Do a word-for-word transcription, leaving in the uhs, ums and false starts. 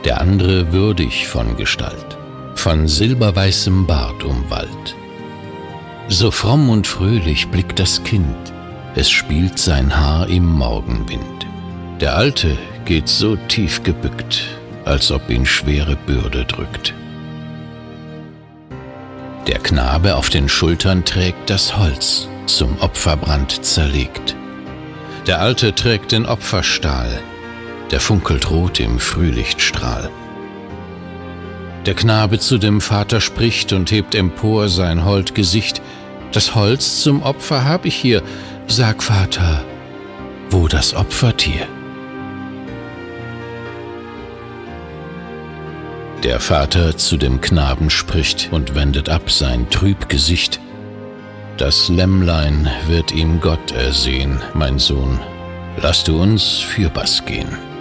der andre würdig von Gestalt, von silberweißem Bart umwallt. So fromm und fröhlich blickt das Kind, es spielt sein Haar im Morgenwind. Der Alte geht so tief gebückt, als ob ihn schwere Bürde drückt. Der Knabe auf den Schultern trägt das Holz, zum Opferbrand zerlegt. Der Alte trägt den Opferstahl, der funkelt rot im Frühlichtstrahl. Der Knabe zu dem Vater spricht und hebt empor sein hold Gesicht. Das Holz zum Opfer hab ich hier, sag Vater, wo das Opfertier? Der Vater zu dem Knaben spricht und wendet ab sein trüb Gesicht. Das Lämmlein wird ihm Gott ersehen, mein Sohn, lass du uns fürbaß gehen.